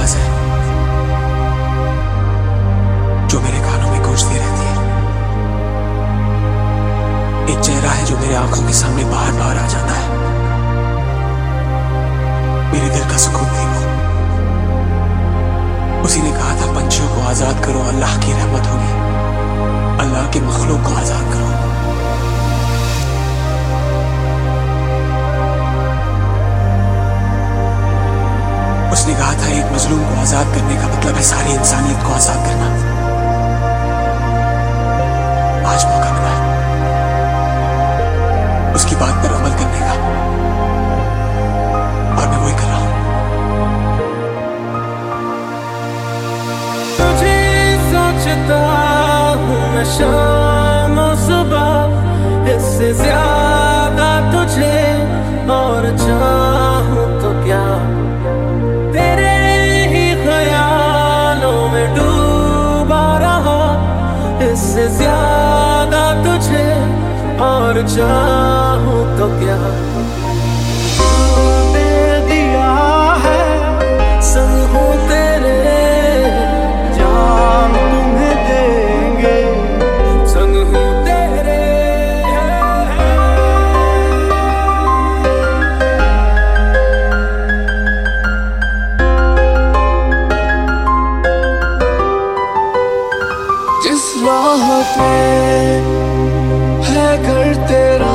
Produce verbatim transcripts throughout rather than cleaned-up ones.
आवाज है जो मेरे कानों में गूंजती रहती है। एक चेहरा है जो मेरे आंखों के सामने बार बार आ जाता है। मेरे दिल का सुकून थी वो। उसी ने कहा था पंछियों को आजाद करो, अल्लाह की रहमत होगी। अल्लाह के मखलूक को आजाद करो। उसने कहा था एक मजलूम को आजाद करने का मतलब है सारी इंसानियत को आजाद करना। आज मौका मिला है उसकी बात पर अमल करने का, और मैं वही कर रहा हूं। तुझे सोचता हूं मैं शाम और सुबह, इससे ज्यादा तुझे और चाहूं तो क्या। तेरे ही ख्यालों में डूबा रहा, इससे ज्यादा तुझे और चाहूं तो क्या। दे दिया है संग हूं तेरे, जान तुम्हें देंगे, संग हूं तेरे। जिस राह पे है घर तेरा,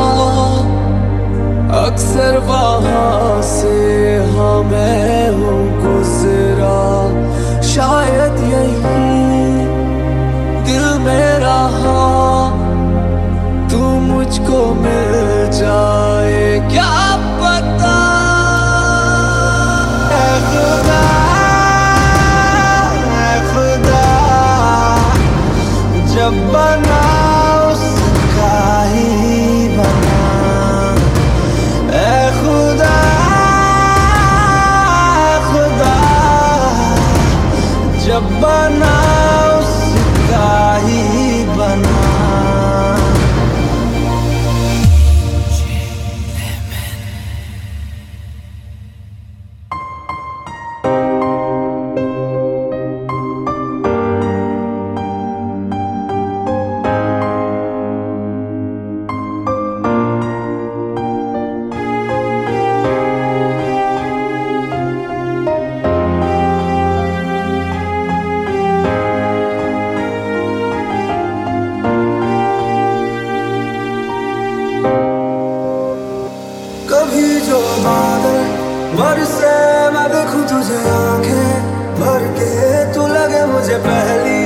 अक्सर वहां से हाँ मैं हूँ गुजरा। शायद यही दिल में रहा, तू मुझको मिल जाए क्या पता। ऐ खुदा, ऐ खुदा, जब बना उसका ही बना। ऐ खुदा, खुदा, जब बना उसका ही बना। कभी जो बादल बरसे मैं देखूं तुझे आंखें भर के, तू लगे मुझे पहली